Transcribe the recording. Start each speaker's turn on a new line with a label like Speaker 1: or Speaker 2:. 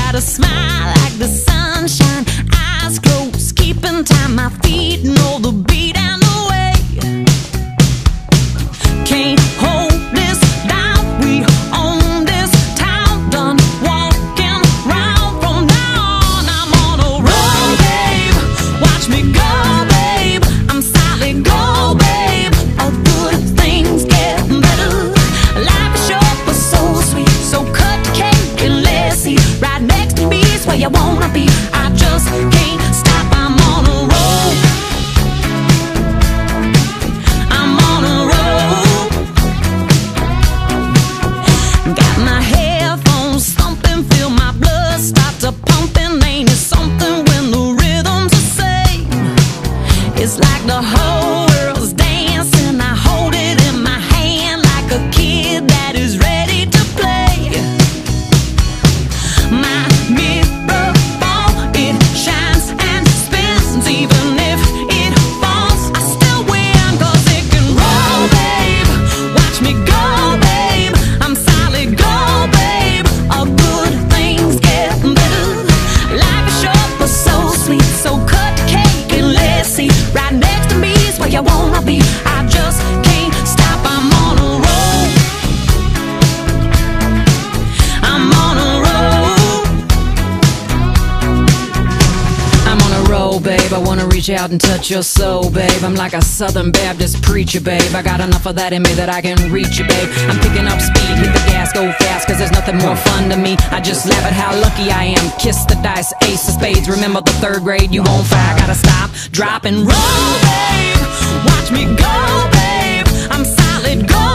Speaker 1: got a smile like the sunshine, eyes closed, keeping time, my feet know the beat and the way. Can't hold this down, we own this town, done walking round from now on. I'm on a roll, babe, watch me go, babe, I'm solid gold, babe, all good things get better. Life is short but so sweet, so cut the cake and let's see. Right next to me is where you wanna be, I just can't stop, I'm on a roll. I'm on a roll. Got my headphones thumping, feel my blood start to pumping. Ain't it something when the rhythm's the same? It's like the whole world's dancing, I hold it in my hand like a kid that is ready to play. My mirror ball, it shines and spins, even if it falls, I still win, 'cause it can roll, babe, watch me go, babe, I'm solid gold, babe, all good things get better. Life is short but so sweet, so cut the cake and let's see. Right next to me is where you wanna be, I just can't stop, I'm on a roll. I'm on a roll. I'm on a roll, babe, I wanna reach out and touch your soul, babe. I'm like a Southern Baptist preacher, babe, I got enough of that in me that I can reach you, babe. I'm picking up speed, hit the gas, go fast, 'cause there's nothing more fun to me. I just laugh at how lucky I am, kiss the dice, ace of spades. Remember the third grade, you on fire, gotta stop, drop and roll, babe, watch me go, babe, I'm solid gold.